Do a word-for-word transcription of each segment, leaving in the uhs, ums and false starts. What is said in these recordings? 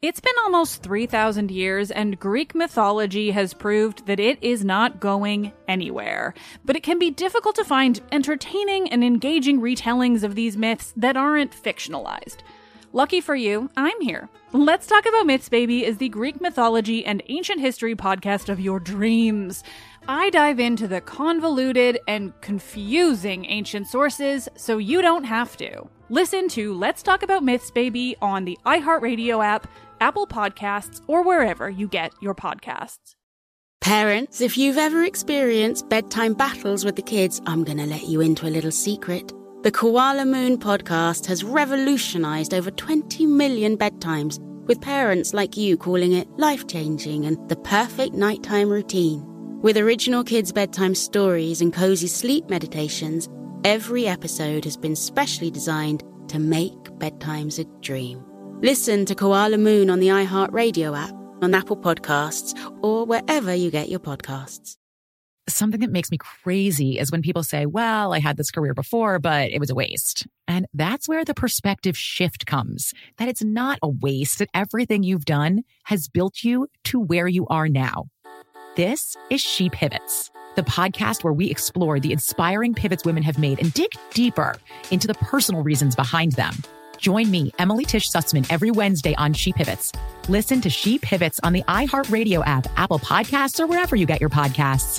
It's been almost three thousand years, and Greek mythology has proved that it is not going anywhere. But it can be difficult to find entertaining and engaging retellings of these myths that aren't fictionalized. Lucky for you, I'm here. Let's Talk About Myths, Baby is the Greek mythology and ancient history podcast of your dreams. I dive into the convoluted and confusing ancient sources so you don't have to. Listen to Let's Talk About Myths, Baby on the iHeartRadio app, Apple Podcasts, or wherever you get your podcasts. Parents, if you've ever experienced bedtime battles with the kids, I'm going to let you into a little secret. The Koala Moon podcast has revolutionized over twenty million bedtimes, with parents like you calling it life-changing and the perfect nighttime routine. With original kids' bedtime stories and cozy sleep meditations, every episode has been specially designed to make bedtimes a dream. Listen to Koala Moon on the iHeartRadio app, on Apple Podcasts, or wherever you get your podcasts. Something that makes me crazy is when people say, well, I had this career before, but it was a waste. And that's where the perspective shift comes, that it's not a waste, that everything you've done has built you to where you are now. This is She Pivots, the podcast where we explore the inspiring pivots women have made and dig deeper into the personal reasons behind them. Join me, Emily Tish Sussman, every Wednesday on She Pivots. Listen to She Pivots on the iHeartRadio app, Apple Podcasts, or wherever you get your podcasts.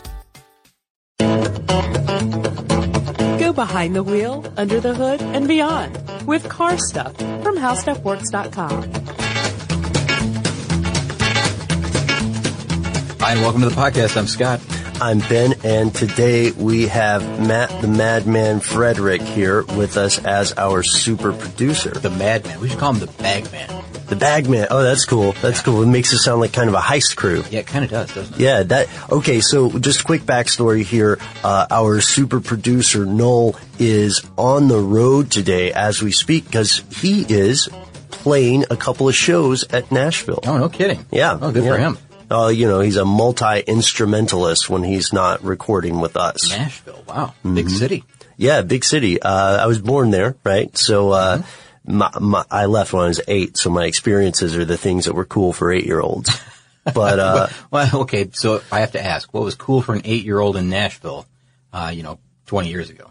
Go behind the wheel, under the hood, and beyond with Car Stuff from How Stuff Works dot com. Hi, and welcome to the podcast. I'm Scott. I'm Ben, and today we have Matt the Madman Frederick here with us as our super producer. The Madman. We should call him the Bagman. The Bagman. Oh, that's cool. That's yeah. cool. It makes it sound like kind of a heist crew. Yeah, it kind of does, doesn't it? Yeah. That. Okay, so just a quick backstory here. Uh, our super producer, Noel, is on the road today as we speak because he is playing a couple of shows at Nashville. Oh, no kidding. Yeah. Oh, good yeah. for him. Uh, you know, he's a multi-instrumentalist when he's not recording with us. Nashville, wow. Mm-hmm. Big city. Yeah, big city. Uh, I was born there, right? So, uh, mm-hmm. my, my, I left when I was eight, so my experiences are the things that were cool for eight-year-olds. But, uh. well, okay, so I have to ask, what was cool for an eight-year-old in Nashville, uh, you know, twenty years ago?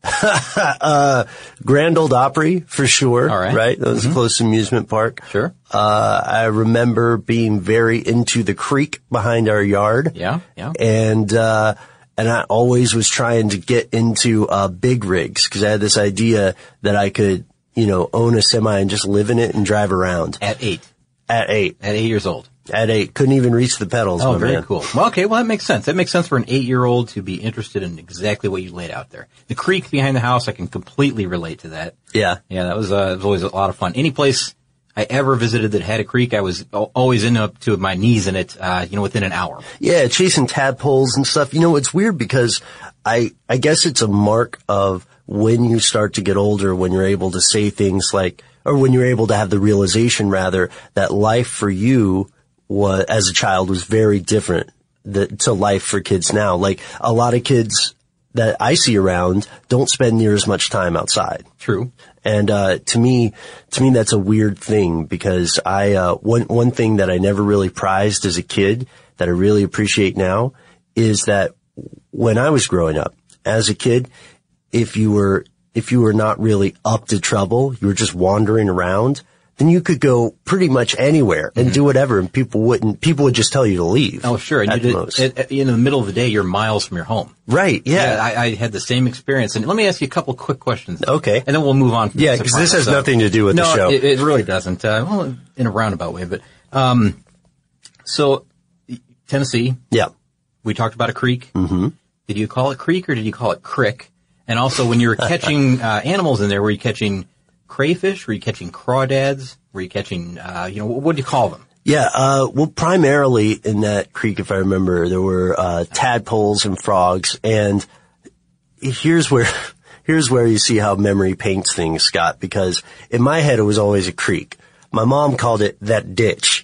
uh, Grand Ole Opry, for sure. All right. Right? That was mm-hmm. a close amusement park. Sure. Uh, I remember being very into the creek behind our yard. Yeah, yeah. And, uh, and I always was trying to get into, uh, big rigs, cause I had this idea that I could, you know, own a semi and just live in it and drive around. At eight. At eight. At eight years old. At eight. Couldn't even reach the pedals. Oh, very man. cool. Well, okay. Well, that makes sense. That makes sense for an eight-year-old to be interested in exactly what you laid out there. The creek behind the house, I can completely relate to that. Yeah. Yeah, that was, uh, it was always a lot of fun. Any place I ever visited that had a creek, I was always in up to my knees in it, uh, you know, within an hour. Yeah, chasing tadpoles and stuff. You know, it's weird because I, I guess it's a mark of when you start to get older, when you're able to say things like, or when you're able to have the realization, rather, that life for you was, as a child, was very different that, to life for kids now. Like, a lot of kids that I see around don't spend near as much time outside. True. And, uh, to me, to me, that's a weird thing because I, uh, one, one thing that I never really prized as a kid that I really appreciate now is that when I was growing up as a kid, if you were, if you were not really up to trouble, you were just wandering around, then you could go pretty much anywhere and mm-hmm. do whatever, and people wouldn't, people would just tell you to leave. Oh, sure. And you did, at, at, in the middle of the day, you're miles from your home. Right, yeah. yeah I, I had the same experience. And let me ask you a couple quick questions. Okay. And then we'll move on. From yeah, because this has so, nothing to do with no, the show. No, it, it really doesn't. Uh, well, in a roundabout way, but, um, so, Tennessee. Yeah. We talked about a creek. Mm-hmm. Did you call it creek or did you call it crick? And also, when you were catching, uh, animals in there, were you catching crayfish? Were you catching crawdads? Were you catching, uh, you know, what do you call them? Yeah, uh, well, primarily in that creek, if I remember, there were, uh, tadpoles and frogs. And here's where, here's where you see how memory paints things, Scott, because in my head, it was always a creek. My mom called it that ditch.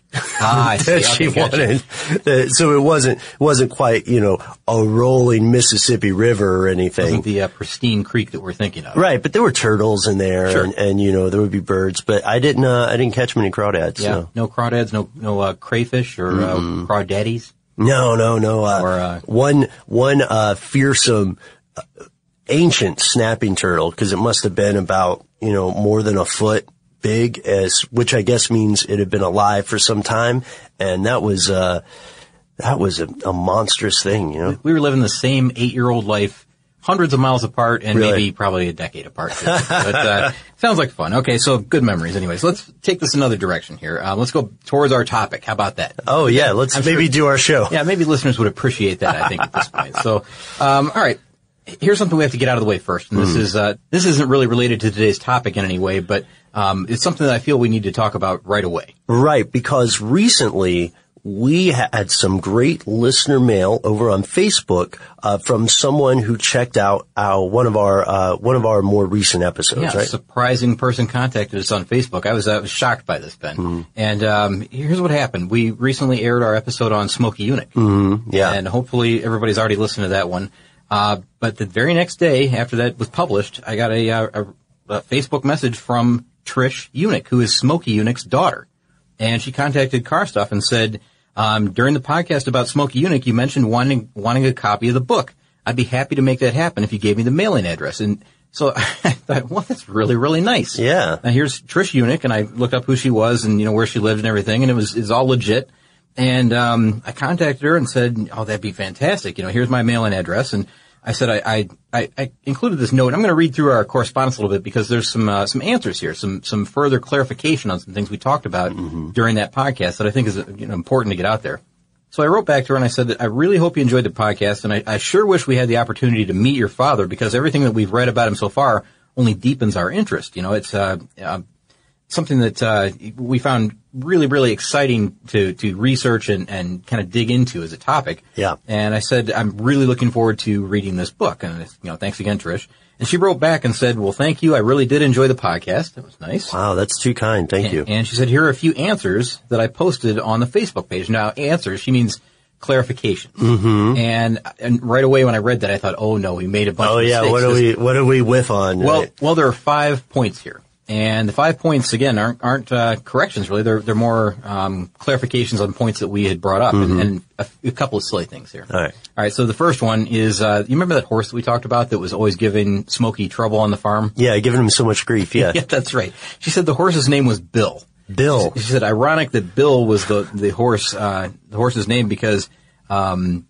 Ah, I see. that she Okay, gotcha. wanted. That- so it wasn't wasn't quite, you know, a rolling Mississippi River or anything. Wasn't the uh, pristine creek that we're thinking of. Right, but there were turtles in there, Sure. and, and you know there would be birds. But I didn't, uh, I didn't catch many crawdads. Yeah. So. No crawdads, no no uh, crayfish or uh, crawdaddies. No, no, no. Uh, Or, uh, one one uh, fearsome, uh, ancient snapping turtle, because it must have been about you know more than a foot big, as which I guess means it had been alive for some time, and that was uh, that was a, a monstrous thing, you know. We were living the same eight-year-old life, hundreds of miles apart, and Really? maybe probably a decade apart. Too. But uh, sounds like fun. Okay, so good memories. Anyways, let's take this another direction here. Uh, let's go towards our topic. How about that? Oh yeah, let's I'm maybe sure- do our show. Yeah, maybe listeners would appreciate that, I think, at this point. So, um, all right. Here's something we have to get out of the way first. And this is, uh, this isn't really related to today's topic in any way, but, um, it's something that I feel we need to talk about right away. Right, because recently we had some great listener mail over on Facebook uh, from someone who checked out our one of our uh, one of our more recent episodes. Yeah, a right? surprising person contacted us on Facebook. I was, I was shocked by this, Ben. Mm-hmm. And, um, here's what happened. We recently aired our episode on Smokey Eunuch. Mm-hmm. Yeah. And hopefully everybody's already listened to that one. Uh, but the very next day after that was published, I got a, a, a Facebook message from Trish Eunuch, who is Smokey Eunuch's daughter. And she contacted Car Stuff and said, um, during the podcast about Smokey Eunuch, you mentioned wanting, wanting a copy of the book. I'd be happy to make that happen if you gave me the mailing address. And so I thought, well, that's really, really nice. Yeah. Now here's Trish Eunuch, and I looked up who she was and, you know, where she lived and everything, and it was, it's all legit. And, um, I contacted her and said, oh, that'd be fantastic. You know, here's my mailing address. And I said, I, I, I, I included this note. I'm going to read through our correspondence a little bit because there's some, uh, some answers here, some, some further clarification on some things we talked about mm-hmm. during that podcast that I think is, you know, important to get out there. So I wrote back to her and I said that I really hope you enjoyed the podcast, and I, I sure wish we had the opportunity to meet your father because everything that we've read about him so far only deepens our interest. You know, it's, uh, uh something that, uh, we found really, really exciting to, to research and, and kind of dig into as a topic. Yeah. And I said, I'm really looking forward to reading this book. And, you know, thanks again, Trish. And she wrote back and said, well, thank you. I really did enjoy the podcast. That was nice. Wow, that's too kind. Thank and, you. And she said, here are a few answers that I posted on the Facebook page. Now, answers, she means clarification. Mm-hmm. And, and right away when I read that, I thought, oh no, we made a bunch oh, of mistakes. yeah, what do we, what do we whiff on? Well, right? well, there are five points here. And the five points, again, aren't, aren't, uh, corrections really. They're, they're more, um, clarifications on points that we had brought up mm-hmm. and, and a, a couple of silly things here. All right. All right. So the first one is, uh, you remember that horse that we talked about that was always giving Smokey trouble on the farm? Yeah, giving him so much grief. Yeah. Yeah, that's right. She said the horse's name was Bill. Bill. She, she said ironic that Bill was the, the horse, uh, the horse's name because, um,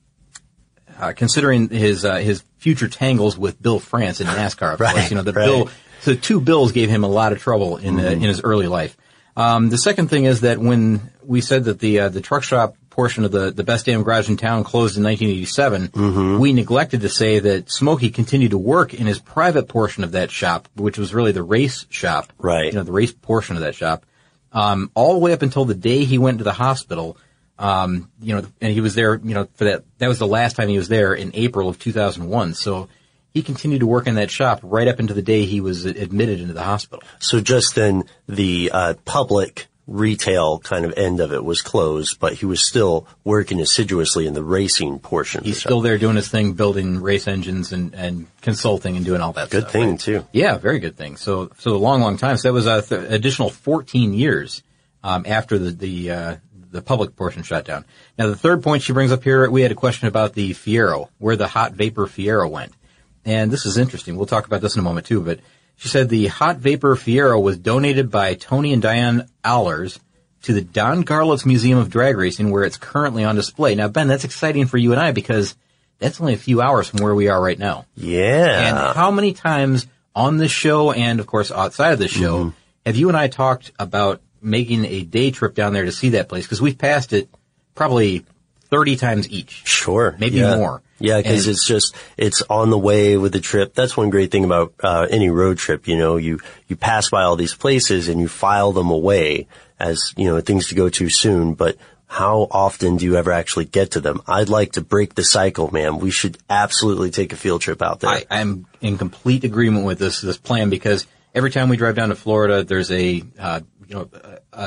uh, considering his, uh, his future tangles with Bill France in NASCAR, of right, course, you know, the right. Bill, so two Bills gave him a lot of trouble in the, in his early life. Um, the second thing is that when we said that the, uh, the truck shop portion of the, the best damn garage in town closed in nineteen eighty-seven, mm-hmm. we neglected to say that Smokey continued to work in his private portion of that shop, which was really the race shop. Right. You know, the race portion of that shop. Um, all the way up until the day he went to the hospital. Um, you know, and he was there, you know, for that, that was the last time he was there in April of two thousand one. So he continued to work in that shop right up into the day he was admitted into the hospital. So just then the, uh, public retail kind of end of it was closed, but he was still working assiduously in the racing portion. He's still there doing his thing, building race engines and, and consulting and doing all that good stuff. Good thing right? too. Yeah, very good thing. So, so a long, long time. So that was a th- additional fourteen years, um, after the, the, uh, the public portion shut down. Now the third point she brings up here, we had a question about the Fiero, where the hot vapor Fiero went. And this is interesting. We'll talk about this in a moment too, but she said the hot vapor Fiero was donated by Tony and Diane Allers to the Don Garlits Museum of Drag Racing, where it's currently on display. Now, Ben, that's exciting for you and I because that's only a few hours from where we are right now. Yeah. And how many times on this show and, of course, outside of this show mm-hmm. have you and I talked about making a day trip down there to see that place? Because we've passed it probably thirty times each. Sure. Maybe yeah. more. Yeah, because it's just, it's on the way with the trip. That's one great thing about uh any road trip, you know, you, you pass by all these places and you file them away as, you know, things to go to soon, but how often do you ever actually get to them? I'd like to break the cycle, man. We should absolutely take a field trip out there. I, I'm in complete agreement with this, this plan because every time we drive down to Florida, there's a, uh, you know, a, a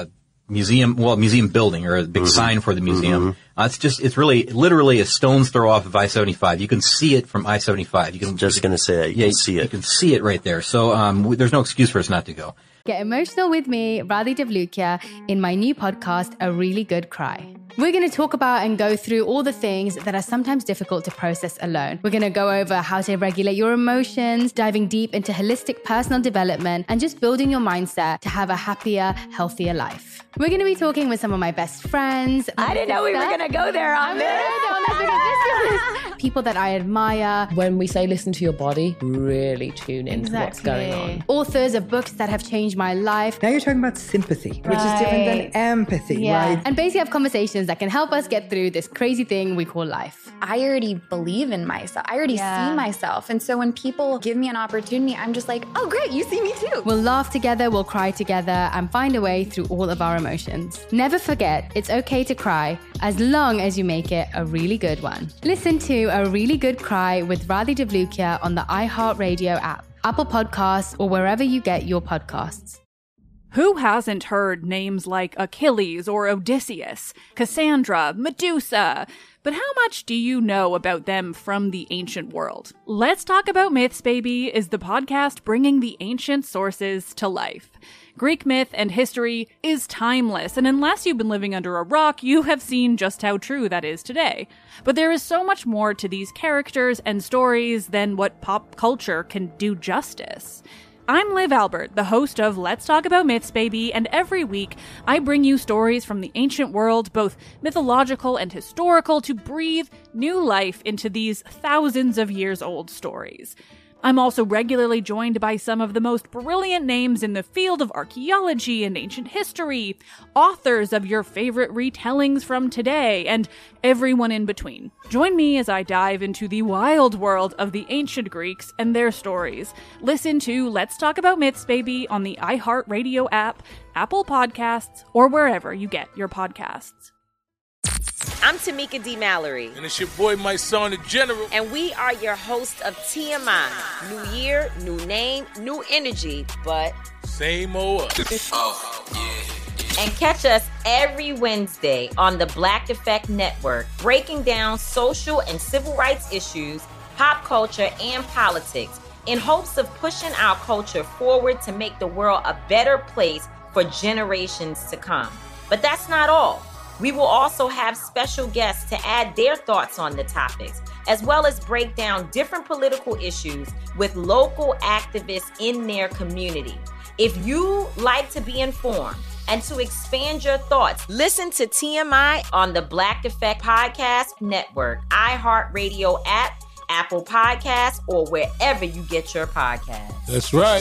museum, well, museum building or a big mm-hmm. sign for the museum. Mm-hmm. Uh, it's just, it's really, literally a stone's throw off of I seventy-five. You can see it from I seventy-five. You can just going to say that. You yeah, can see it. You can see it right there. So, um, w- there's no excuse for us not to go. Get emotional with me, Radhi Devlukia, in my new podcast, A Really Good Cry. We're going to talk about and go through all the things that are sometimes difficult to process alone. We're going to go over how to regulate your emotions, diving deep into holistic personal development, and just building your mindset to have a happier, healthier life. We're going to be talking with some of my best friends. I didn't know we were going to go there on this. People that I admire. When we say listen to your body, really tune into exactly. what's going on. Authors of books that have changed my life. Now you're talking about sympathy, right. which is different than empathy, yeah. right? And basically have conversations that can help us get through this crazy thing we call life. I already believe in myself. I already yeah. see myself. And so when people give me an opportunity, I'm just like, oh, great, you see me too. We'll laugh together, we'll cry together, and find a way through all of our emotions. Never forget, it's okay to cry as long as you make it a really good one. Listen to A Really Good Cry with Radhi Devlukia on the iHeartRadio app, Apple Podcasts, or wherever you get your podcasts. Who hasn't heard names like Achilles or Odysseus, Cassandra, Medusa? But how much do you know about them from the ancient world? Let's Talk About Myths, Baby is the podcast bringing the ancient sources to life. Greek myth and history is timeless, and unless you've been living under a rock, you have seen just how true that is today. But there is so much more to these characters and stories than what pop culture can do justice. I'm Liv Albert, the host of Let's Talk About Myths, Baby, and every week I bring you stories from the ancient world, both mythological and historical, to breathe new life into these thousands of years old stories. I'm also regularly joined by some of the most brilliant names in the field of archaeology and ancient history, authors of your favorite retellings from today, and everyone in between. Join me as I dive into the wild world of the ancient Greeks and their stories. Listen to Let's Talk About Myths, Baby on the iHeartRadio app, Apple Podcasts, or wherever you get your podcasts. I'm Tamika D. Mallory. And it's your boy, my son, the General. And we are your hosts of T M I. New year, new name, new energy, but same old us. Oh, yeah. And catch us every Wednesday on the Black Effect Network, breaking down social and civil rights issues, pop culture, and politics in hopes of pushing our culture forward to make the world a better place for generations to come. But that's not all. We will also have special guests to add their thoughts on the topics, as well as break down different political issues with local activists in their community. If you like to be informed and to expand your thoughts, listen to T M I on the Black Effect Podcast Network, iHeartRadio app, Apple Podcasts, or wherever you get your podcasts. That's right.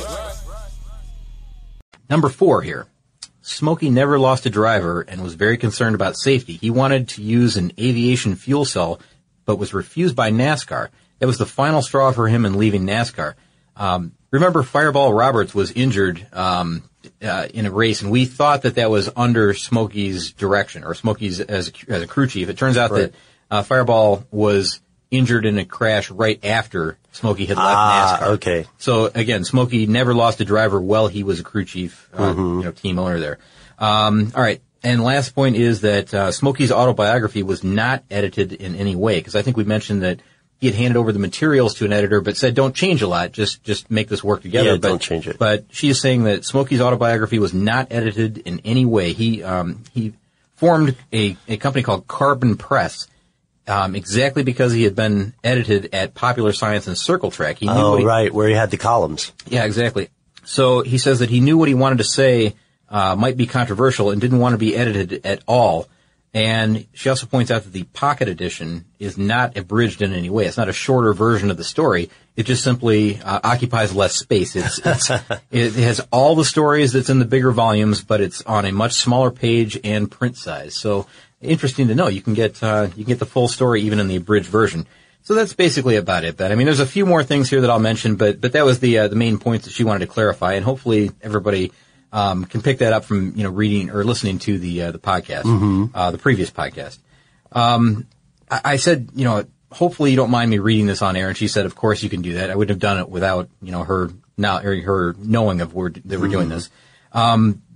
Number four here. Smokey never lost a driver and was very concerned about safety. He wanted to use an aviation fuel cell, but was refused by NASCAR. That was the final straw for him in leaving NASCAR. Um, remember, Fireball Roberts was injured um, uh, in a race, and we thought that that was under Smokey's direction, or Smokey's as a, as a crew chief. It turns out right. that uh, Fireball was injured in a crash right after Smokey had left ah, NASCAR. Okay. So again, Smokey never lost a driver while he was a crew chief, uh, mm-hmm. you know, team owner there. Um, all right. And last point is that uh, Smokey's autobiography was not edited in any way, because I think we mentioned that he had handed over the materials to an editor, but said, "Don't change a lot. Just just make this work together." Yeah, but, don't change it. But she is saying that Smokey's autobiography was not edited in any way. He um, he formed a a company called Carbon Press. Um, exactly because he had been edited at Popular Science and Circle Track. He knew oh, what he, right, where he had the columns. Yeah, exactly. So he says that he knew what he wanted to say uh, might be controversial and didn't want to be edited at all. And she also points out that the Pocket Edition is not abridged in any way. It's not a shorter version of the story. It just simply uh, occupies less space. It's, it's, it has all the stories that's in the bigger volumes, but it's on a much smaller page and print size. So interesting to know. You can get uh, you can get the full story even in the abridged version. So that's basically about it. But I mean, there's a few more things here that I'll mention, but but that was the uh, the main points that she wanted to clarify, and hopefully everybody um, can pick that up from you know reading or listening to the uh, the podcast, mm-hmm. uh, the previous podcast. Um, I, I said, you know, hopefully you don't mind me reading this on air, and she said, of course you can do that. I wouldn't have done it without you know her now or her knowing of where, that we're mm-hmm. doing this. Um,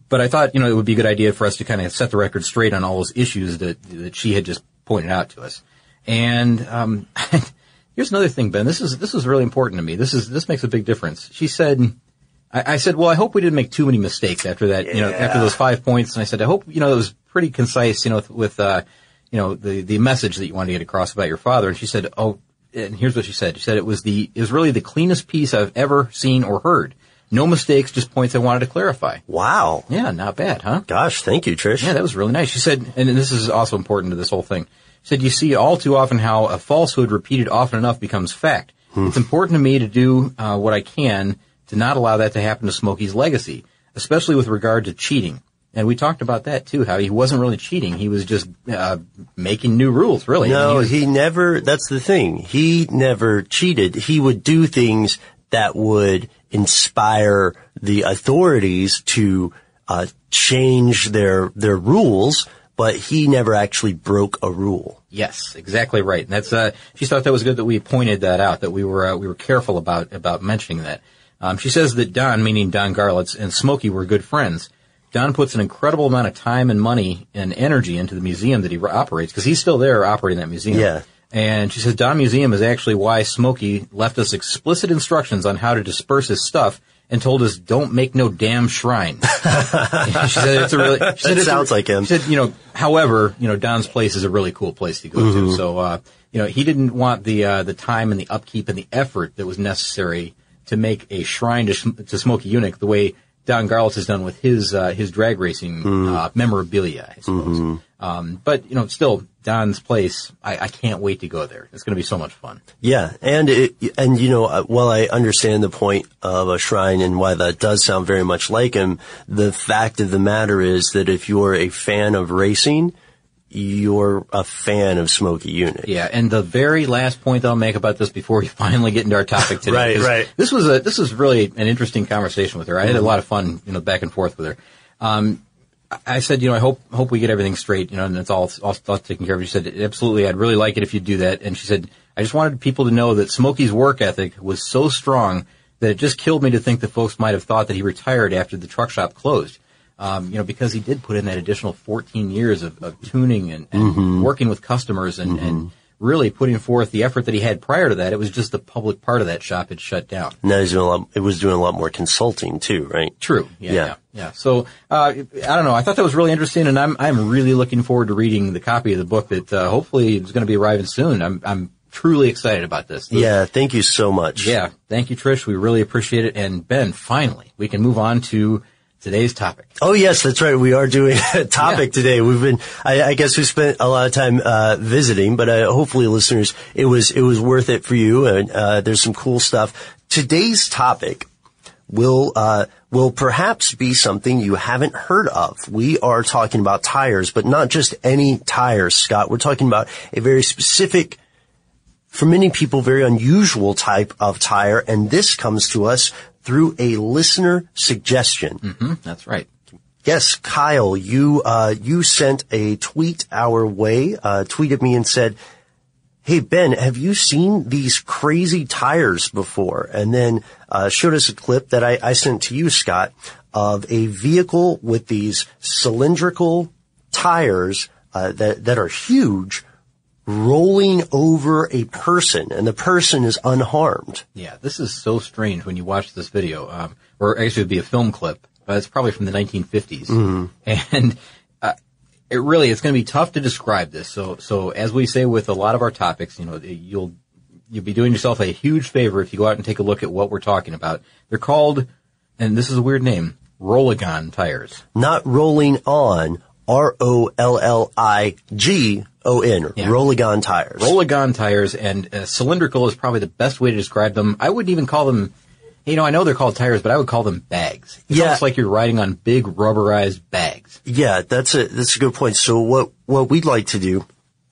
but I thought, you know, it would be a good idea for us to kind of set the record straight on all those issues that, that she had just pointed out to us. And, um, here's another thing, Ben. This is, this is really important to me. This is, this makes a big difference. She said, I, I said, well, I hope we didn't make too many mistakes after that, yeah. you know, after those five points. And I said, I hope, you know, it was pretty concise, you know, with, with uh, you know, the, the message that you wanted to get across about your father. And she said, oh, and here's what she said. She said it was the, it was really the cleanest piece I've ever seen or heard. No mistakes, just points I wanted to clarify. Wow. Yeah, not bad, huh? Gosh, thank you, Trish. Yeah, that was really nice. She said, and this is also important to this whole thing. She said, you see all too often how a falsehood repeated often enough becomes fact. Hmm. It's important to me to do uh, what I can to not allow that to happen to Smokey's legacy, especially with regard to cheating. And we talked about that, too, how he wasn't really cheating. He was just uh making new rules, really. No, I mean, he, was, he never, that's the thing. He never cheated. He would do things that would inspire the authorities to uh change their their rules, but he never actually broke a rule. Yes, exactly right. And that's uh she thought that was good that we pointed that out, that we were uh, we were careful about about mentioning that. Um she says that Don, meaning Don Garlits, and Smokey were good friends. Don puts an incredible amount of time and money and energy into the museum that he operates, because he's still there operating that museum. Yeah. And she says Don Museum is actually why Smokey left us explicit instructions on how to disperse his stuff and told us don't make no damn shrine. She said it's a really, she said it it's sounds a, like him. She said, you know, however, you know, Don's place is a really cool place to go mm-hmm. to. So, uh, you know, he didn't want the, uh, the time and the upkeep and the effort that was necessary to make a shrine to, to Smokey Yunick the way Don Garlits has done with his, uh, his drag racing, mm. uh, memorabilia, I suppose. Mm-hmm. Um, but, you know, still, Don's place, I, I can't wait to go there. It's going to be so much fun. Yeah. And it, and, you know, while I understand the point of a shrine and why that does sound very much like him, the fact of the matter is that if you're a fan of racing, you're a fan of Smokey Yunick. Yeah, and the very last point I'll make about this before we finally get into our topic today. right, right. This was a, this was really an interesting conversation with her. I had a lot of fun, you know, back and forth with her. Um, I said, you know, I hope, hope we get everything straight, you know, and it's all, all, all taken care of. She said, absolutely, I'd really like it if you'd do that. And she said, I just wanted people to know that Smokey's work ethic was so strong that it just killed me to think that folks might have thought that he retired after the truck shop closed. Um, you know, because he did put in that additional fourteen years of, of tuning and, and mm-hmm. working with customers and, mm-hmm. and really putting forth the effort that he had prior to that. It was just the public part of that shop had shut down. Now he's doing a lot, it was doing a lot more consulting too, right? True. Yeah. Yeah. yeah, yeah. So, uh, I don't know. I thought that was really interesting, and I'm, I'm really looking forward to reading the copy of the book that, uh, hopefully is going to be arriving soon. I'm, I'm truly excited about this. this. Yeah. Thank you so much. Yeah. Thank you, Trish. We really appreciate it. And Ben, finally, we can move on to today's topic. Oh, yes, that's right. We are doing a topic yeah. today. We've been, I, I guess we spent a lot of time, uh, visiting, but, uh, hopefully listeners, it was, it was worth it for you. And, uh, there's some cool stuff. Today's topic will, uh, will perhaps be something you haven't heard of. We are talking about tires, but not just any tires, Scott. We're talking about a very specific, for many people, very unusual type of tire. And this comes to us through a listener suggestion. Mm-hmm, that's right. Yes, Kyle, you, uh, you sent a tweet our way, uh, tweeted me and said, hey, Ben, have you seen these crazy tires before? And then, uh, showed us a clip that I, I sent to you, Scott, of a vehicle with these cylindrical tires, uh, that, that are huge, rolling over a person, and the person is unharmed. Yeah, this is so strange when you watch this video, um, or actually it would be a film clip, but it's probably from the nineteen fifties. Mm-hmm. And, uh, it really, it's going to be tough to describe this. So, so as we say with a lot of our topics, you know, you'll, you'll be doing yourself a huge favor if you go out and take a look at what we're talking about. They're called, and this is a weird name, Rolligon tires. Not rolling on, R O L L I G O N, yeah. Rolligon tires. Rolligon tires, and uh, cylindrical is probably the best way to describe them. I wouldn't even call them, you know, I know they're called tires, but I would call them bags. It's yeah. almost like you're riding on big rubberized bags. Yeah, that's a, that's a good point. So what, what we'd like to do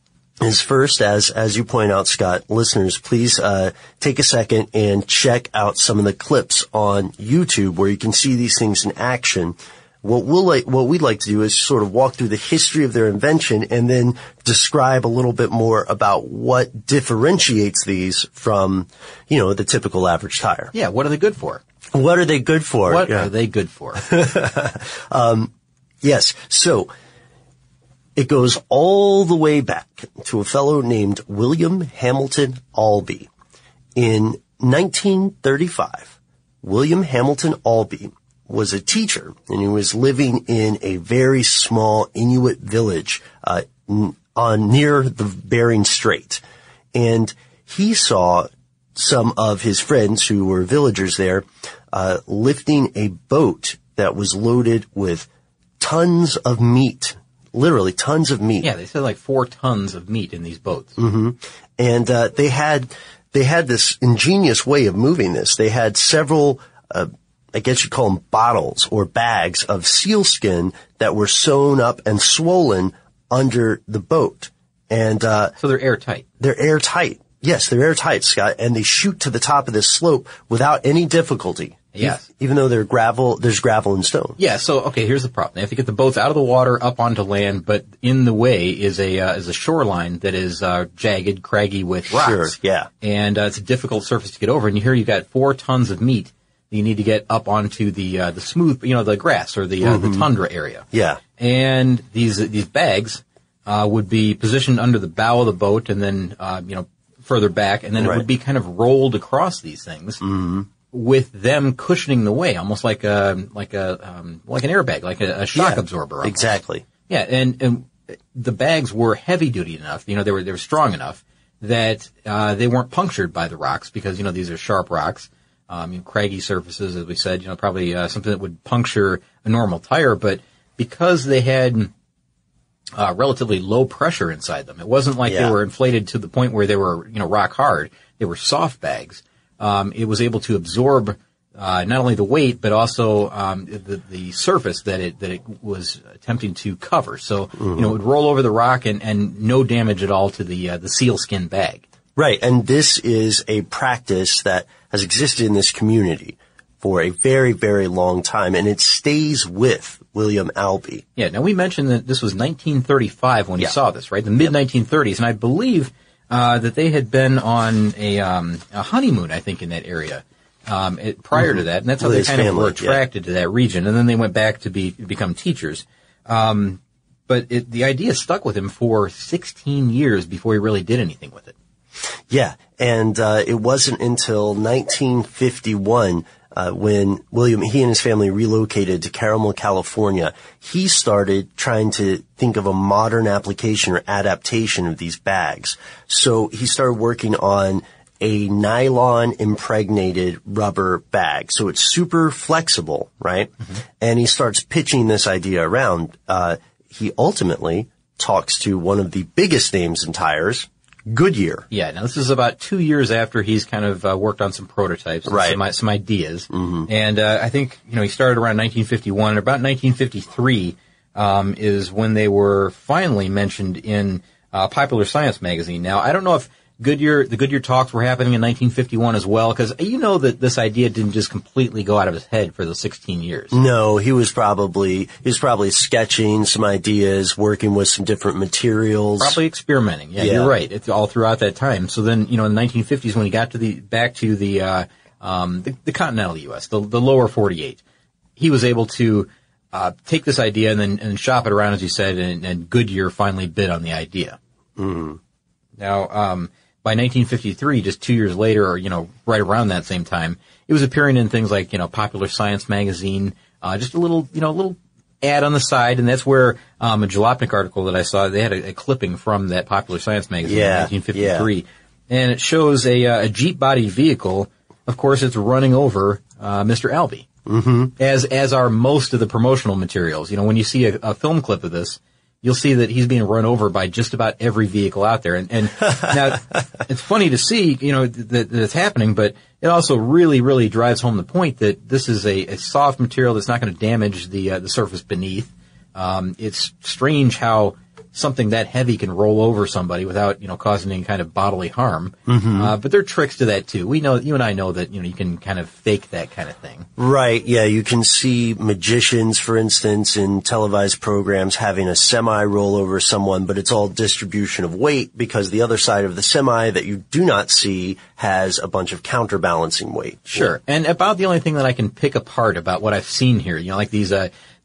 is first, as, as you point out, Scott, listeners, please, uh, take a second and check out some of the clips on YouTube where you can see these things in action. What we'll like, what we'd like to do is sort of walk through the history of their invention and then describe a little bit more about what differentiates these from, you know, the typical average tire. Yeah, what are they good for? What are they good for? What yeah. are they good for? um, Yes. So it goes all the way back to a fellow named William Hamilton Albee. In nineteen thirty-five, William Hamilton Albee was a teacher, and he was living in a very small Inuit village uh, n- on near the Bering Strait. And he saw some of his friends who were villagers there uh lifting a boat that was loaded with tons of meat. Literally tons of meat. Yeah, they said like four tons of meat in these boats. Mm-hmm. And uh they had they had this ingenious way of moving this. They had several uh I guess you'd call them bottles or bags of sealskin that were sewn up and swollen under the boat. And uh so they're airtight. They're airtight. Yes, they're airtight, Scott, and they shoot to the top of this slope without any difficulty. Yes. Even though they're gravel, there's gravel and stone. Yeah, so, okay, here's the problem. They have to get the boats out of the water, up onto land, but in the way is a, uh, is a shoreline that is, uh, jagged, craggy with rocks. Sure, yeah. And, uh, it's a difficult surface to get over. And here you've got four tons of meat that you need to get up onto the, uh, the smooth, you know, the grass or the, uh, mm-hmm. the tundra area. Yeah. And these, these bags, uh, would be positioned under the bow of the boat and then, uh, you know, further back, and then right. it would be kind of rolled across these things mm-hmm. with them cushioning the way, almost like a like a um, like an airbag, like a, a shock yeah, absorber. Almost. Exactly. Yeah, and, and the bags were heavy duty enough. You know, they were they were strong enough that uh, they weren't punctured by the rocks because you know these are sharp rocks, um, you know, craggy surfaces, as we said. You know, probably uh, something that would puncture a normal tire, but because they had Uh, relatively low pressure inside them. It wasn't like yeah. they were inflated to the point where they were, you know, rock hard. They were soft bags. Um, it was able to absorb, uh, not only the weight, but also, um, the, the surface that it, that it was attempting to cover. So, mm-hmm. you know, it would roll over the rock and, and no damage at all to the, uh, the sealskin bag. Right. And this is a practice that has existed in this community for a very, very long time, and it stays with William Albee. Yeah, now we mentioned that this was nineteen thirty-five when yeah. he saw this, right? The mid nineteen thirties, and I believe uh that they had been on a um a honeymoon, I think, in that area um it, prior mm-hmm. to that, and that's how with they kind family, of were attracted yeah. to that region, and then they went back to be become teachers. Um but it, the idea stuck with him for sixteen years before he really did anything with it. Yeah, and uh it wasn't until nineteen fifty-one Uh, when William, he and his family relocated to Carmel, California, he started trying to think of a modern application or adaptation of these bags. So he started working on a nylon impregnated rubber bag. So it's super flexible, right? Mm-hmm. And he starts pitching this idea around. Uh, he ultimately talks to one of the biggest names in tires, Goodyear. Yeah, now this is about two years after he's kind of uh, worked on some prototypes, and right. some, some ideas. Mm-hmm. And uh, I think, you know, he started around nineteen fifty-one, and about nineteen fifty-three um, is when they were finally mentioned in uh, Popular Science magazine. Now, I don't know if Goodyear, the Goodyear talks were happening in nineteen fifty-one as well, because you know that this idea didn't just completely go out of his head for those sixteen years. No, he was probably, he was probably sketching some ideas, working with some different materials. Probably experimenting. Yeah, yeah. You're right. It's all throughout that time. So then, you know, in the nineteen fifties, when he got to the, back to the, uh, um, the, the continental U S, the, the lower forty-eight, he was able to, uh, take this idea and then, and shop it around, as you said, and, and Goodyear finally bid on the idea. Mm-hmm. Now, um, by nineteen fifty-three, just two years later, or, you know, right around that same time, it was appearing in things like, you know, Popular Science magazine, uh, just a little, you know, a little ad on the side, and that's where, um, a Jalopnik article that I saw, they had a, a clipping from that Popular Science magazine yeah, in nineteen fifty-three. Yeah. And it shows a, uh, a Jeep-bodied vehicle. Of course, it's running over, uh, Mister Albee. Mm-hmm. As, as are most of the promotional materials. You know, when you see a, a film clip of this, you'll see that he's being run over by just about every vehicle out there. And, and now, it's funny to see, you know, that, that it's happening, but it also really, really drives home the point that this is a, a soft material that's not going to damage the, uh, the surface beneath. Um, it's strange how something that heavy can roll over somebody without, you know, causing any kind of bodily harm. Mm-hmm. Uh, but there are tricks to that too. We know, you and I know that, you know, you can kind of fake that kind of thing. Right. Yeah. You can see magicians, for instance, in televised programs having a semi roll over someone, but it's all distribution of weight because the other side of the semi that you do not see has a bunch of counterbalancing weight. Sure. And about the only thing that I can pick apart about what I've seen here, you know, like these, uh,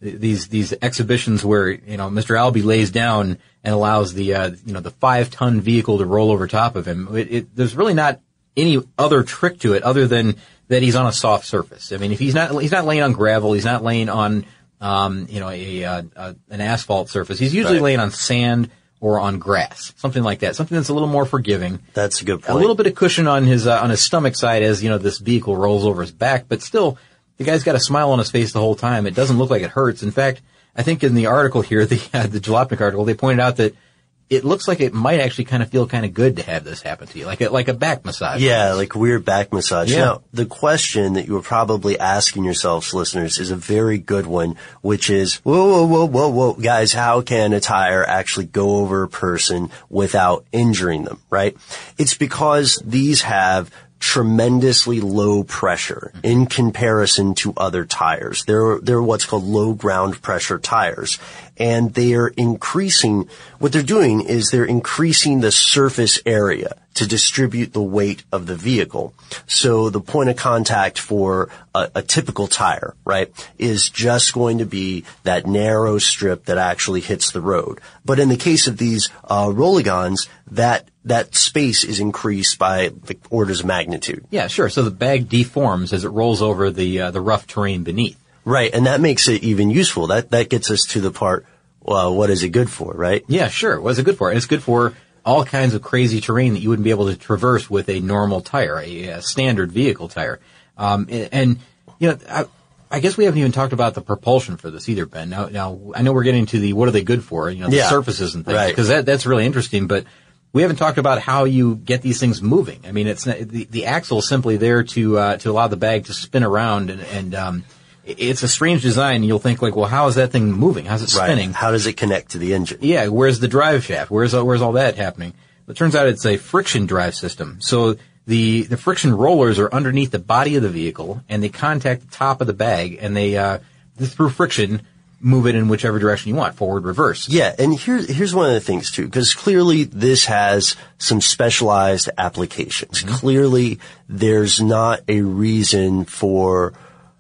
these these exhibitions where, you know, Mister Albee lays down and allows the uh, you know the five ton vehicle to roll over top of him. It, it, there's really not any other trick to it other than that he's on a soft surface. I mean, if he's not he's not laying on gravel, he's not laying on um, you know a, a, a an asphalt surface. He's usually right. laying on sand or on grass, something like that, something that's a little more forgiving. That's a good point. A little bit of cushion on his uh, on his stomach side as, you know, this vehicle rolls over his back, but still. The guy's got a smile on his face the whole time. It doesn't look like it hurts. In fact, I think in the article here, the uh, the Jalopnik article, they pointed out that it looks like it might actually kind of feel kind of good to have this happen to you, like a, like a back massage. Yeah, like weird back massage. Yeah. Now, the question that you were probably asking yourselves, listeners, is a very good one, which is, whoa, whoa, whoa, whoa, whoa, guys, how can a tire actually go over a person without injuring them, right? It's because these have tremendously low pressure in comparison to other tires. They're, they're what's called low ground pressure tires. And they are increasing, what they're doing is they're increasing the surface area to distribute the weight of the vehicle. So the point of contact for a, a typical tire, right, is just going to be that narrow strip that actually hits the road. But in the case of these uh, Roligons, that that space is increased by like orders of magnitude. Yeah, sure. So the bag deforms as it rolls over the uh, the rough terrain beneath. Right, and that makes it even useful. That that gets us to the part, well, what is it good for, right? Yeah, sure. What is it good for? And it's good for all kinds of crazy terrain that you wouldn't be able to traverse with a normal tire, a, a standard vehicle tire. Um, and, and, you know, I, I guess we haven't even talked about the propulsion for this either, Ben. Now, now I know we're getting to the what are they good for, you know, the yeah, surfaces and things, right. because that, that's really interesting, but we haven't talked about how you get these things moving. I mean, it's not, the, the axle is simply there to, uh, to allow the bag to spin around and, and, um, it's a strange design. You'll think like, well, how is that thing moving? How's it spinning? Right. How does it connect to the engine? Yeah. Where's the drive shaft? Where's, where's all that happening? It turns out it's a friction drive system. So the, the friction rollers are underneath the body of the vehicle and they contact the top of the bag and they, uh, through friction, move it in whichever direction you want, forward, reverse. Yeah. And here's, here's one of the things too, because clearly this has some specialized applications. Mm-hmm. Clearly there's not a reason for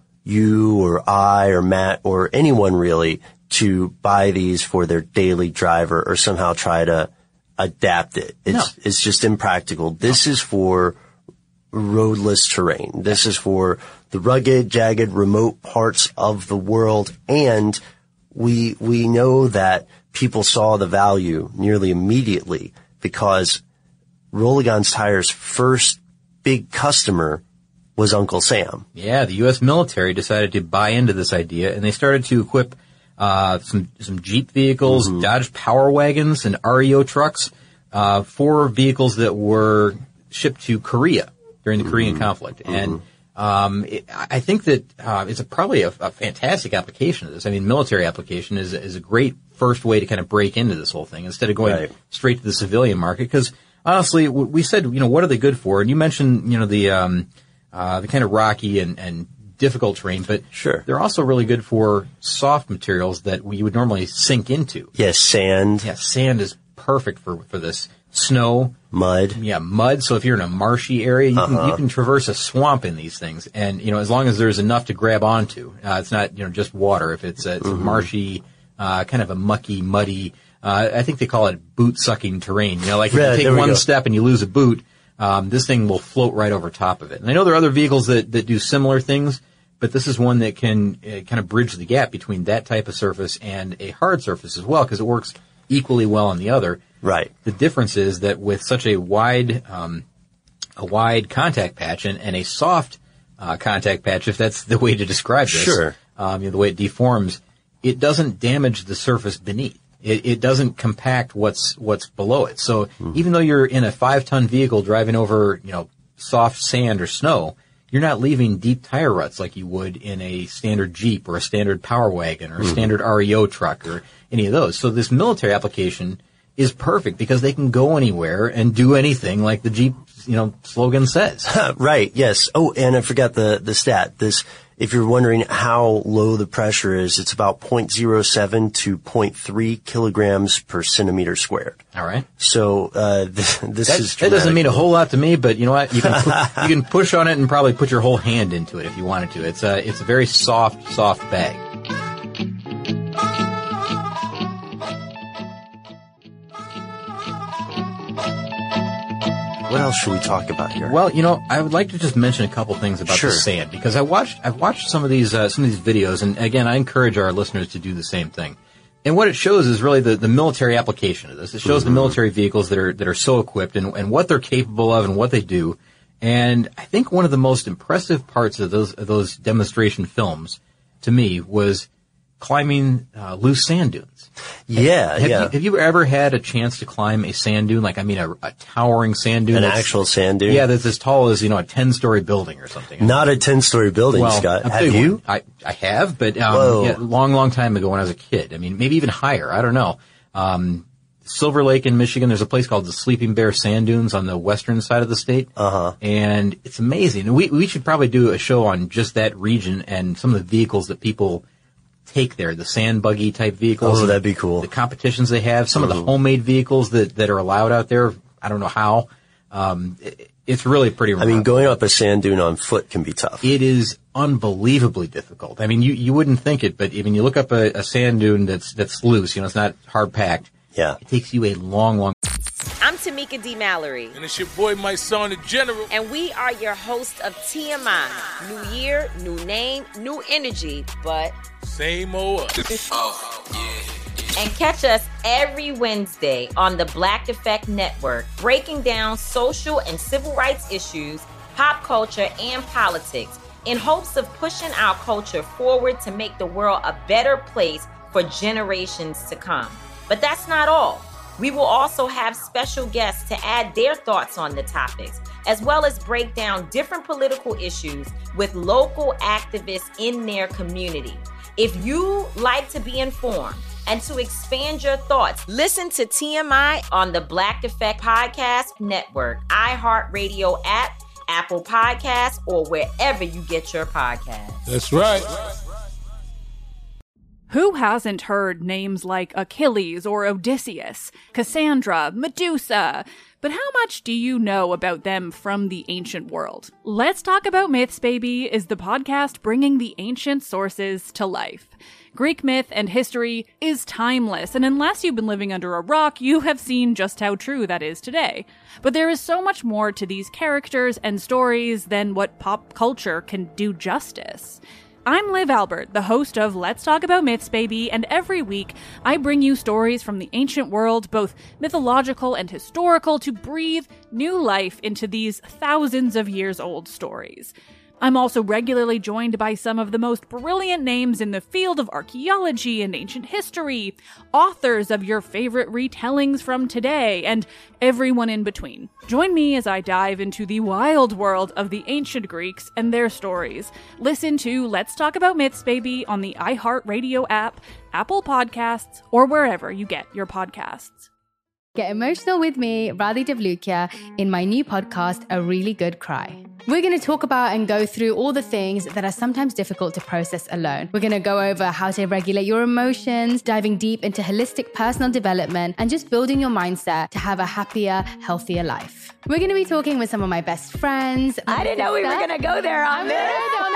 you or I or Matt or anyone really to buy these for their daily driver or somehow try to adapt it. It's, no. it's just impractical. This no. is for roadless terrain. This is for the rugged, jagged, remote parts of the world. And we, we know that people saw the value nearly immediately because Roligon's tires' first big customer was Uncle Sam. Yeah, the U S military decided to buy into this idea, and they started to equip uh some some Jeep vehicles, mm-hmm. Dodge Power Wagons, and R E O trucks, uh for vehicles that were shipped to Korea during the mm-hmm. Korean conflict. Mm-hmm. And um it, I think that uh it's a, probably a, a fantastic application of this. I mean, military application is is a great first way to kind of break into this whole thing instead of going right. straight to the civilian market. Because honestly, we said, you know, what are they good for? And you mentioned, you know, the um Uh, the kind of rocky and, and difficult terrain, but sure. they're also really good for soft materials that we would normally sink into. Yes, sand. Yeah, sand is perfect for, for this. Snow. Mud. Yeah, mud. So if you're in a marshy area, you uh-huh. can, you can traverse a swamp in these things. And, you know, as long as there's enough to grab onto, uh, it's not, you know, just water. If it's, a, it's mm-hmm. a marshy, uh, kind of a mucky, muddy, uh, I think they call it boot sucking terrain. You know, like if yeah, you take one go. step and you lose a boot, Um, this thing will float right over top of it. And I know there are other vehicles that, that do similar things, but this is one that can uh, kind of bridge the gap between that type of surface and a hard surface as well, because it works equally well on the other. Right. The difference is that with such a wide, um, a wide contact patch and, and a soft, uh, contact patch, if that's the way to describe this, sure. um, you know, the way it deforms, it doesn't damage the surface beneath. It, it doesn't compact what's what's below it. So mm-hmm. even though you're in a five-ton vehicle driving over, you know, soft sand or snow, you're not leaving deep tire ruts like you would in a standard Jeep or a standard Power Wagon or a mm-hmm. standard R E O truck or any of those. So this military application is perfect because they can go anywhere and do anything like the Jeep, you know, slogan says. Right. Yes. Oh, and I forgot the the stat. This. If you're wondering how low the pressure is, it's about zero point zero seven to zero point three kilograms per centimeter squared. All right. So uh, this, this that, is that doesn't mean a whole lot to me, but you know what? You can pu- you can push on it and probably put your whole hand into it if you wanted to. It's a it's a very soft soft bag. what else should we talk about here? Well, you know, I would like to just mention a couple things about Sure. the sand, because I watched, I've watched some of these, uh, some of these videos, and again, I encourage our listeners to do the same thing. And what it shows is really the, the military application of this. It shows mm-hmm. the military vehicles that are, that are so equipped and, and what they're capable of and what they do. And I think one of the most impressive parts of those, of those demonstration films to me was climbing, uh, loose sand dunes. Yeah, have yeah. You, have you ever had a chance to climb a sand dune? Like, I mean, a, a towering sand dune? An actual sand dune? Yeah, that's as tall as, you know, a ten-story building or something. Not a ten-story building, well, Scott. I'll Have you? you? I, I have, but, um, yeah, long, long time ago when I was a kid. I mean, maybe even higher. I don't know. Um, Silver Lake in Michigan, there's a place called the Sleeping Bear Sand Dunes on the western side of the state. Uh-huh. And it's amazing. We, we should probably do a show on just that region and some of the vehicles that people take there, the sand buggy type vehicles. Oh, that'd be cool. The competitions they have, some mm-hmm. of the homemade vehicles that, that are allowed out there. I don't know how. Um, it, it's really pretty remarkable. I mean, going up a sand dune on foot can be tough. It is unbelievably difficult. I mean, you, you wouldn't think it, but I mean, you look up a, a sand dune that's, that's loose, you know, it's not hard packed. Yeah. It takes you a long, long. I'm Tamika D. Mallory. And it's your boy, my son, the General. And we are your hosts of T M I. New year, new name, new energy, but same old us. Oh, yeah. And catch us every Wednesday on the Black Effect Network, breaking down social and civil rights issues, pop culture, and politics in hopes of pushing our culture forward to make the world a better place for generations to come. But that's not all. We will also have special guests to add their thoughts on the topics, as well as break down different political issues with local activists in their community. If you like to be informed and to expand your thoughts, listen to T M I on the Black Effect Podcast Network, iHeartRadio app, Apple Podcasts, or wherever you get your podcasts. That's right. Who hasn't heard names like Achilles or Odysseus, Cassandra, Medusa? But how much do you know about them from the ancient world? Let's Talk About Myths, Baby is the podcast bringing the ancient sources to life. Greek myth and history is timeless, and unless you've been living under a rock, you have seen just how true that is today. But there is so much more to these characters and stories than what pop culture can do justice. I'm Liv Albert, the host of Let's Talk About Myths, Baby, and every week I bring you stories from the ancient world, both mythological and historical, to breathe new life into these thousands of years old stories. I'm also regularly joined by some of the most brilliant names in the field of archaeology and ancient history, authors of your favorite retellings from today, and everyone in between. Join me as I dive into the wild world of the ancient Greeks and their stories. Listen to Let's Talk About Myths, Baby on the iHeartRadio app, Apple Podcasts, or wherever you get your podcasts. Get emotional with me, Radhi Devlukia, in my new podcast, A Really Good Cry. We're going to talk about and go through all the things that are sometimes difficult to process alone. We're going to go over how to regulate your emotions, diving deep into holistic personal development, and just building your mindset to have a happier, healthier life. We're going to be talking with some of my best friends. I didn't know we were going to go there on this.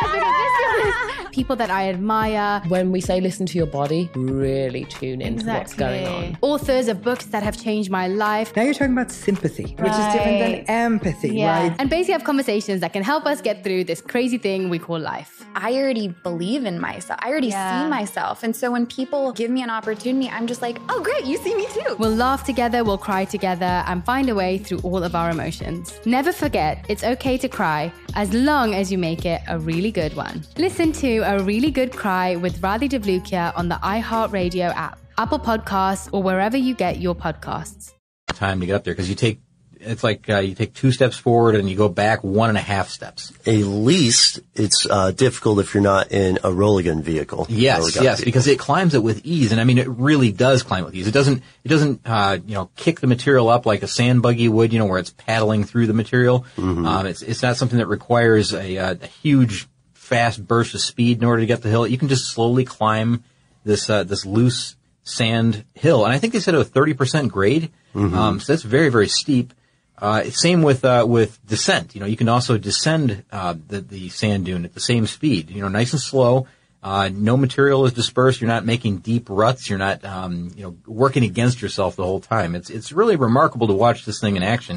People that I admire. When we say listen to your body, really tune into exactly. what's going on. Authors of books that have changed my life. Now you're talking about sympathy, right. which is different than empathy, yeah. right? And basically have conversations that can help us get through this crazy thing we call life. I already believe in myself. I already yeah. see myself. And so when people give me an opportunity, I'm just like, oh, great, you see me too. We'll laugh together, we'll cry together, and find a way through all of our emotions. Never forget, it's okay to cry, as long as you make it a really good one. Listen to A Really Good Cry with Radhi Devlukia on the iHeartRadio app, Apple Podcasts, or wherever you get your podcasts. Time to get up there, because you take It's like uh, you take two steps forward and you go back one and a half steps. At least it's uh, difficult if you're not in a roller gun vehicle. Yes, yes, vehicle. Because it climbs it with ease, and I mean it really does climb with ease. It doesn't, it doesn't, uh, you know, kick the material up like a sand buggy would, you know, where it's paddling through the material. Mm-hmm. Um, it's it's not something that requires a, a huge, fast burst of speed in order to get the hill. You can just slowly climb this uh, this loose sand hill, and I think they said a thirty percent grade. Mm-hmm. Um, so that's very very steep. Uh, same with, uh, with descent. You know, you can also descend, uh, the, the sand dune at the same speed, you know, nice and slow. Uh, no material is dispersed. You're not making deep ruts. You're not, um, you know, working against yourself the whole time. It's, it's really remarkable to watch this thing in action.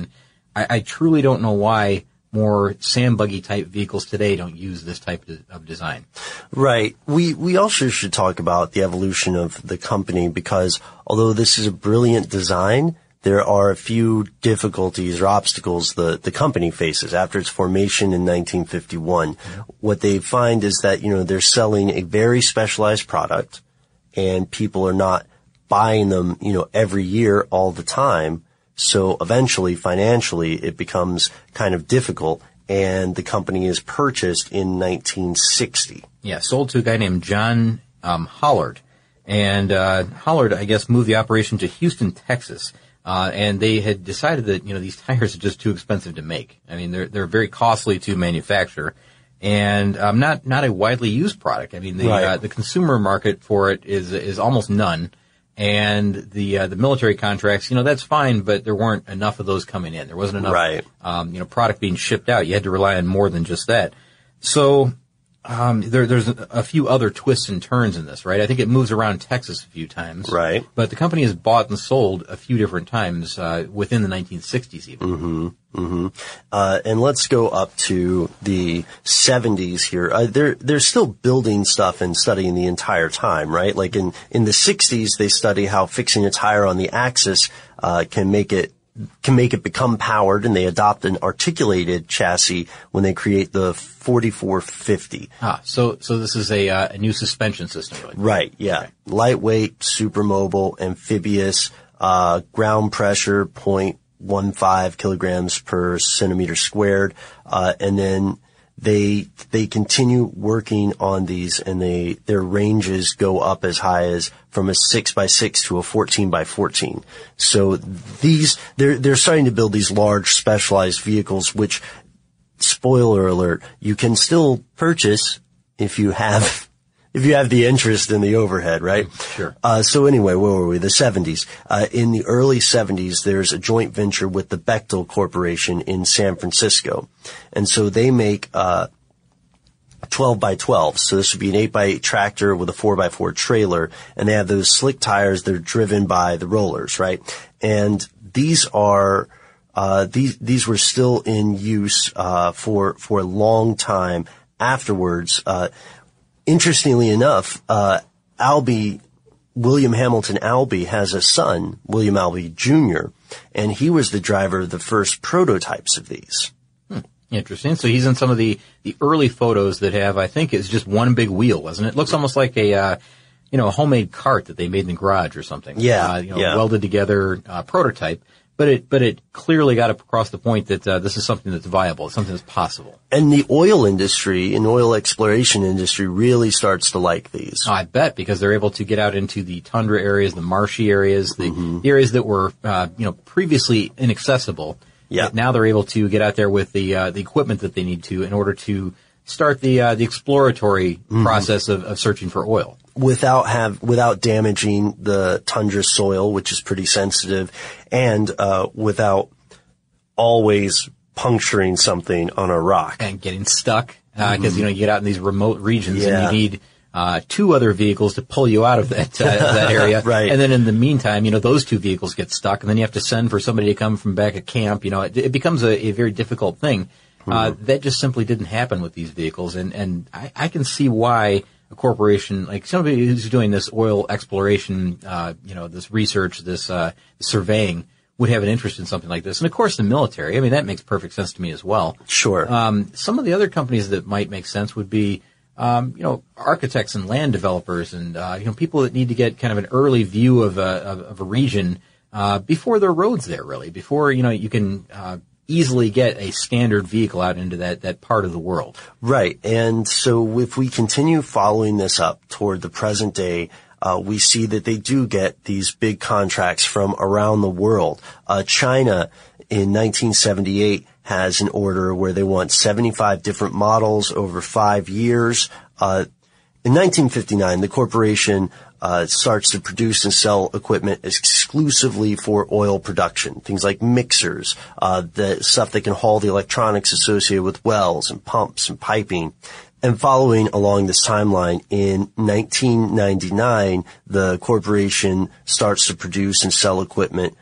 I, I truly don't know why more sand buggy type vehicles today don't use this type of design. Right. We, we also should talk about the evolution of the company because although this is a brilliant design, there are a few difficulties or obstacles the, the company faces after its formation in nineteen fifty-one. Mm-hmm. What they find is that, you know, they're selling a very specialized product and people are not buying them, you know, every year all the time. So eventually, financially, it becomes kind of difficult, and the company is purchased in nineteen sixty. Yeah, sold to a guy named John um, Hollard. And uh Hollard, I guess, moved the operation to Houston, Texas. Uh and they had decided that, you know, these tires are just too expensive to make. I mean, they're they're very costly to manufacture and um not not a widely used product. I mean, the right. uh, the consumer market for it is is almost none. And the uh, the military contracts, you know, that's fine, but there weren't enough of those coming in. There wasn't enough, right. um, you know, product being shipped out. You had to rely on more than just that. So um, there, there's a, a few other twists and turns in this, right? I think it moves around Texas a few times, right? But the company has bought and sold a few different times uh, within the nineteen sixties, even. Mm-hmm. Mm-hmm. Uh, and let's go up to the seventies here. Uh, they're, they're still building stuff and studying the entire time, right? Like in, in the sixties, they study how fixing a tire on the axis, uh, can make it, can make it become powered, and they adopt an articulated chassis when they create the forty-four fifty. Ah, so, so this is a, uh, a new suspension system, really. Right, yeah. Okay. Lightweight, supermobile, amphibious, uh, ground pressure, point one five kilograms per centimeter squared, uh, and then they, they continue working on these and they, their ranges go up as high as from a six by six to a fourteen by fourteen. So these, they're, they're starting to build these large specialized vehicles, which, spoiler alert, you can still purchase if you have, if you have the interest in the overhead, right? Sure. Uh, so anyway, where were we? The seventies. Uh, in the early seventies, there's a joint venture with the Bechtel Corporation in San Francisco. And so they make, uh, twelve by twelve. So this would be an eight by eight tractor with a four by four trailer. And they have those slick tires that are driven by the rollers, right? And these are, uh, these, these were still in use, uh, for, for a long time afterwards. Uh, Interestingly enough, uh, Albee, William Hamilton Albee has a son, William Albee Junior, and he was the driver of the first prototypes of these. Hmm. Interesting. So he's in some of the, the early photos that have, I think it's just one big wheel, wasn't it? It looks almost like a, uh, you know, a homemade cart that they made in the garage or something. Yeah. Uh, you know, yeah. welded together, uh, prototype. But it, but it clearly got across the point that, uh, this is something that's viable, something that's possible. And the oil industry, and oil exploration industry really starts to like these. Oh, I bet, because they're able to get out into the tundra areas, the marshy areas, the, mm-hmm. the areas that were, uh, you know, previously inaccessible. Yeah. Now they're able to get out there with the, uh, the equipment that they need to in order to start the, uh, the exploratory mm-hmm. process of, of searching for oil. Without have, without damaging the tundra soil, which is pretty sensitive, and, uh, without always puncturing something on a rock. And getting stuck, uh, mm-hmm. cause, you know, you get out in these remote regions yeah. and you need, uh, two other vehicles to pull you out of that, uh, that area. Right. And then in the meantime, you know, those two vehicles get stuck and then you have to send for somebody to come from back at camp. You know, it, it becomes a, a very difficult thing. Mm-hmm. Uh, that just simply didn't happen with these vehicles. And, and I, I can see why a corporation, like somebody who's doing this oil exploration, uh, you know, this research, this, uh, surveying would have an interest in something like this. And of course the military, I mean, that makes perfect sense to me as well. Sure. Um, some of the other companies that might make sense would be, um, you know, architects and land developers and, uh, you know, people that need to get kind of an early view of a, of, of a region, uh, before there are roads there really, before, you know, you can, uh, easily get a standard vehicle out into that, that part of the world. Right. And so if we continue following this up toward the present day, uh, we see that they do get these big contracts from around the world. Uh, China in nineteen seventy-eight has an order where they want seventy-five different models over five years. Uh, in nineteen fifty-nine, the corporation Uh, starts to produce and sell equipment exclusively for oil production. Things like mixers, uh, the stuff that can haul the electronics associated with wells and pumps and piping. And following along this timeline, in nineteen ninety-nine, the corporation starts to produce and sell equipment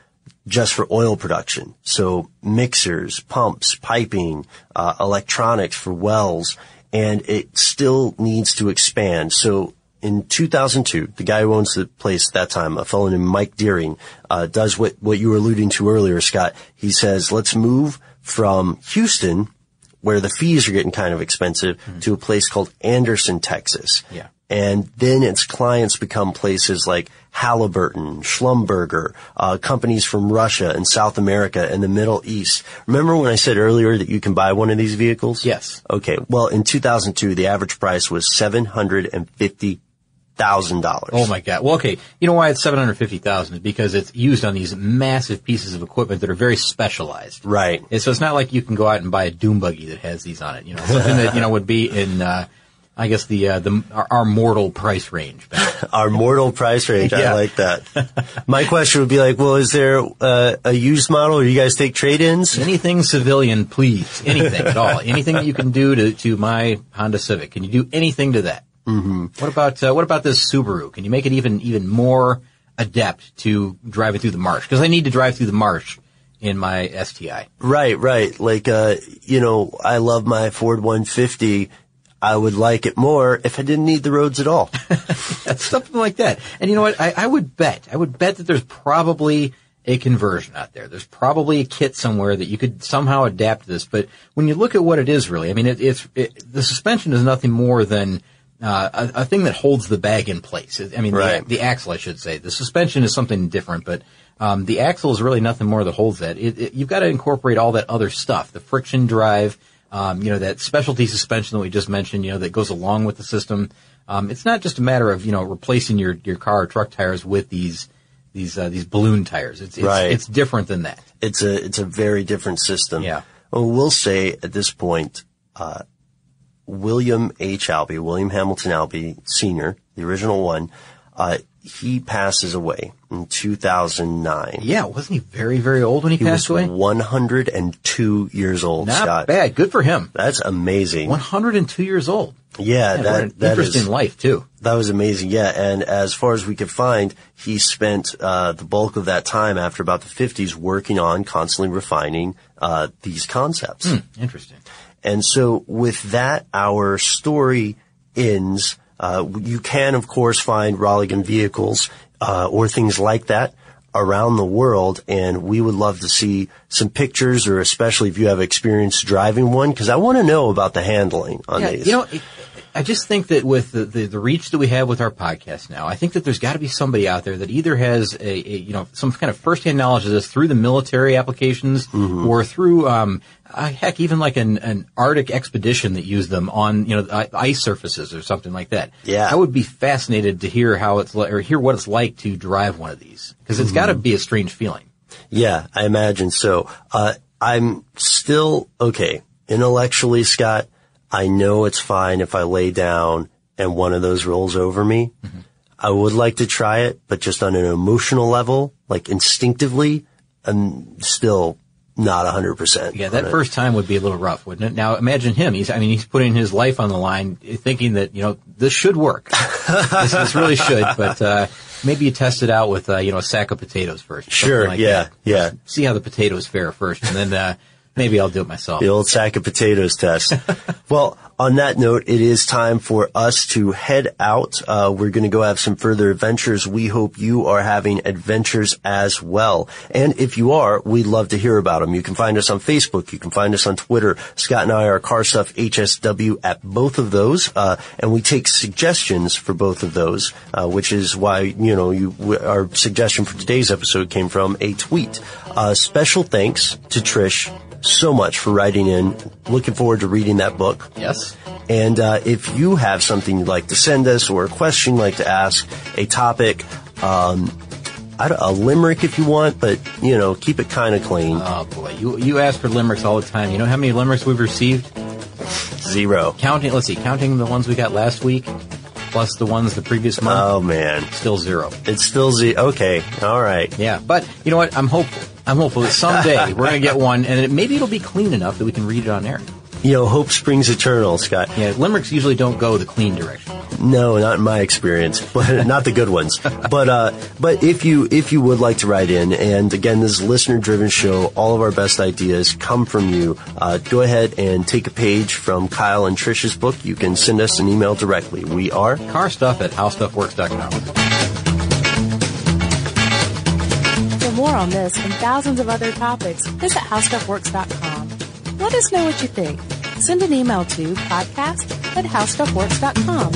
just for oil production. So mixers, pumps, piping, uh, electronics for wells, and it still needs to expand. So in two thousand two, the guy who owns the place at that time, a fellow named Mike Deering, uh, does what, what you were alluding to earlier, Scott. He says, let's move from Houston, where the fees are getting kind of expensive, mm-hmm. to a place called Anderson, Texas. Yeah. And then its clients become places like Halliburton, Schlumberger, uh, companies from Russia and South America and the Middle East. Remember when I said earlier that you can buy one of these vehicles? Yes. Okay. Well, in two thousand two, the average price was seven hundred fifty thousand dollars. Oh my God. Well, okay. You know why it's seven hundred fifty thousand dollars? Because it's used on these massive pieces of equipment that are very specialized. Right. And so it's not like you can go out and buy a dune buggy that has these on it. You know, something that, you know, would be in, uh, I guess the, uh, the, our, our mortal price range. Our mortal price range. Yeah. I like that. My question would be like, well, is there uh, a used model, or you guys take trade-ins? Anything civilian, please. Anything at all. Anything that you can do to, to my Honda Civic. Can you do anything to that? Mm-hmm. What about, uh, what about this Subaru? Can you make it even, even more adept to driving through the marsh? Because I need to drive through the marsh in my S T I. Right, right. Like, uh, you know, I love my Ford one fifty. I would like it more if I didn't need the roads at all. Something like that. And you know what? I, I would bet, I would bet that there's probably a conversion out there. There's probably a kit somewhere that you could somehow adapt to this. But when you look at what it is really, I mean, it, it's, it, the suspension is nothing more than, uh, a, a thing that holds the bag in place. I mean, right. the, the axle, I should say. The suspension is something different, but, um, the axle is really nothing more that holds that. It, it, you've got to incorporate all that other stuff, the friction drive, Um, you know, that specialty suspension that we just mentioned, you know, that goes along with the system. Um, it's not just a matter of, you know, replacing your, your car or truck tires with these, these, uh, these balloon tires. It's, it's, right. it's different than that. It's a, it's a very different system. Yeah. Well, we'll say at this point, uh, William H. Albee, William Hamilton Albee Senior, the original one, uh, he passes away in two thousand nine. Yeah, wasn't he very, very old when he, he passed was away? one hundred two years old, Not Scott. bad. Good for him. That's amazing. one hundred two years old. Yeah, Man, that, what an that interesting is, life too. That was amazing. Yeah. And as far as we could find, he spent, uh, the bulk of that time after about the fifties working on constantly refining, uh, these concepts. Hmm, interesting. And so with that, our story ends. Uh, you can, of course, find Rolligan vehicles, uh, or things like that around the world. And we would love to see some pictures, or especially if you have experience driving one, because I want to know about the handling on yeah, these. You know, it, I just think that with the, the, the reach that we have with our podcast now, I think that there's got to be somebody out there that either has a, a, you know, some kind of firsthand knowledge of this through the military applications, mm-hmm. or through, um, uh, heck, even like an, an Arctic expedition that used them on, you know, ice surfaces or something like that. Yeah. I would be fascinated to hear how it's, li- or hear what it's like to drive one of these. Because it's mm-hmm. got to be a strange feeling. Yeah, I imagine so. Uh, I'm still, okay, intellectually, Scott, I know it's fine if I lay down and one of those rolls over me. Mm-hmm. I would like to try it, but just on an emotional level, like instinctively, I'm still not one hundred percent. Yeah, that first time would be a little rough, wouldn't it? Now imagine him. He's, I mean, he's putting his life on the line thinking that, you know, this should work. this, this really should, but, uh, maybe you test it out with, uh, you know, a sack of potatoes first. Sure, like yeah, that. yeah. See how the potatoes fare first, and then, uh, maybe I'll do it myself. The old sack of potatoes test. Well, on that note, it is time for us to head out. Uh, we're going to go have some further adventures. We hope you are having adventures as well. And if you are, we'd love to hear about them. You can find us on Facebook. You can find us on Twitter. Scott and I are Car Stuff H S W at both of those. Uh, and we take suggestions for both of those, uh, which is why, you know, you, our suggestion for today's episode came from a tweet. Uh, special thanks to Trish so much for writing in. Looking forward to reading that book. Yes. And uh, if you have something you'd like to send us, or a question you'd like to ask, a topic, um, I don't, a limerick if you want, but, you know, keep it kind of clean. Oh, boy. You you ask for limericks all the time. You know how many limericks we've received? Zero. Counting, let's see, counting the ones we got last week, plus the ones the previous month. Oh, man. Still zero. It's still zero. Okay. All right. Yeah. But, you know what? I'm hopeful. I'm hopeful that someday we're going to get one, and it, maybe it'll be clean enough that we can read it on air. You know, hope springs eternal, Scott. Yeah, limericks usually don't go the clean direction. No, not in my experience, but not the good ones. But uh, but if you if you would like to write in, and again, this is a listener-driven show. All of our best ideas come from you. Uh, go ahead and take a page from Kyle and Trisha's book. You can send us an email directly. We are carstuff at how stuff works dot com. For more on this and thousands of other topics, visit how stuff works dot com. Let us know what you think. Send an email to podcast at how stuff works dot com.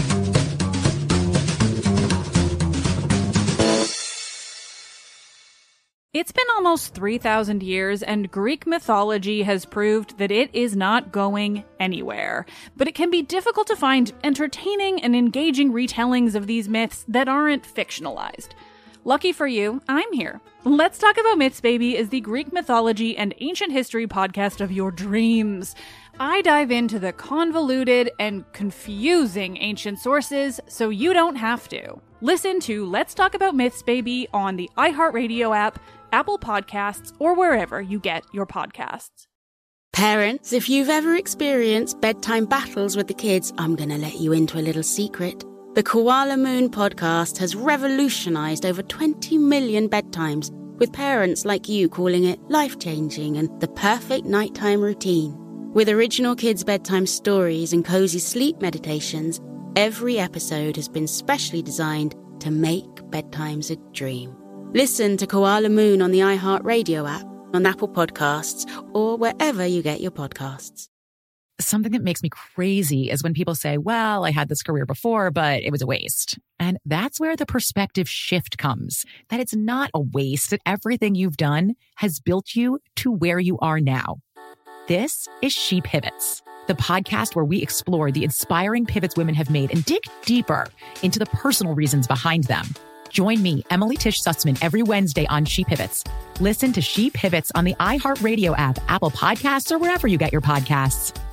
It's been almost three thousand years, and Greek mythology has proved that it is not going anywhere. But it can be difficult to find entertaining and engaging retellings of these myths that aren't fictionalized. Lucky for you, I'm here. Let's Talk About Myths, Baby is the Greek mythology and ancient history podcast of your dreams. I dive into the convoluted and confusing ancient sources so you don't have to. Listen to Let's Talk About Myths, Baby on the iHeartRadio app, Apple Podcasts, or wherever you get your podcasts. Parents, if you've ever experienced bedtime battles with the kids, I'm going to let you into a little secret. The Koala Moon podcast has revolutionized over twenty million bedtimes, with parents like you calling it life-changing and the perfect nighttime routine. With original kids' bedtime stories and cozy sleep meditations, every episode has been specially designed to make bedtimes a dream. Listen to Koala Moon on the iHeartRadio app, on Apple Podcasts, or wherever you get your podcasts. Something that makes me crazy is when people say, well, I had this career before, but it was a waste. And that's where the perspective shift comes, that it's not a waste, that everything you've done has built you to where you are now. This is She Pivots, the podcast where we explore the inspiring pivots women have made and dig deeper into the personal reasons behind them. Join me, Emily Tish Sussman, every Wednesday on She Pivots. Listen to She Pivots on the iHeartRadio app, Apple Podcasts, or wherever you get your podcasts.